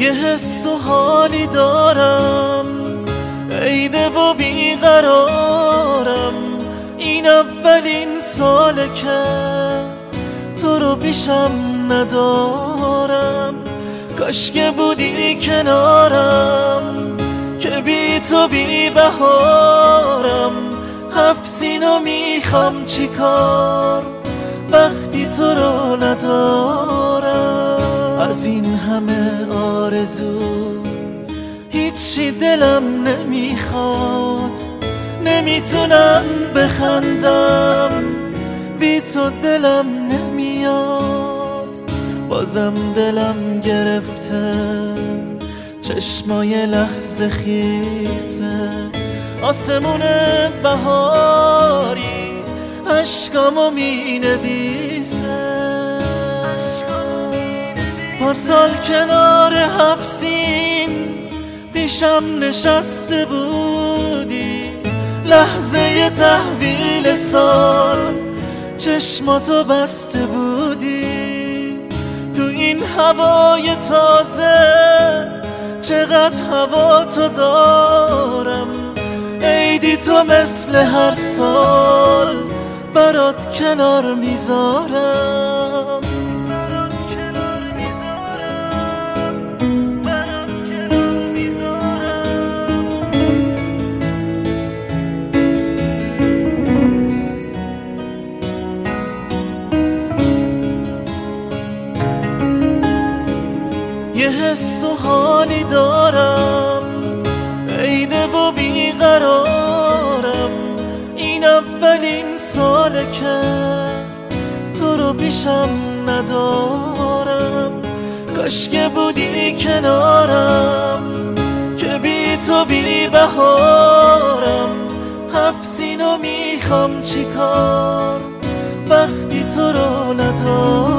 یه حس و حالی دارم، عیده و بیقرارم. این اولین ساله که تو رو پیشم ندارم. کاش که بودی کنارم که بی تو بی بهارم. 7 سینو میخوام چیکار وقتی تو رو ندارم. از این همه آرزو هیچی دلم نمیخواد. نمیتونم بخندم بی تو دلم نمیاد. بازم دلم گرفته چشمای لحظه خیسه. آسمون بهاری عشقامو می نویسه. پارسال کنار 7 سین پیشم نشسته بودی. لحظه تحویل سال چشماتو بسته بودی. تو این هوای تازه چقدر هوا تو دارم. عیدی تو مثل هر سال برات کنار میذارم. یه حس و حالی دارم، عیده و بیقرارم. این اولین ساله که تو رو پیشم ندارم. کاش که بودی کنارم که بی تو بی بهارم. 7 سینو میخوام چیکار وقتی تو رو ندارم.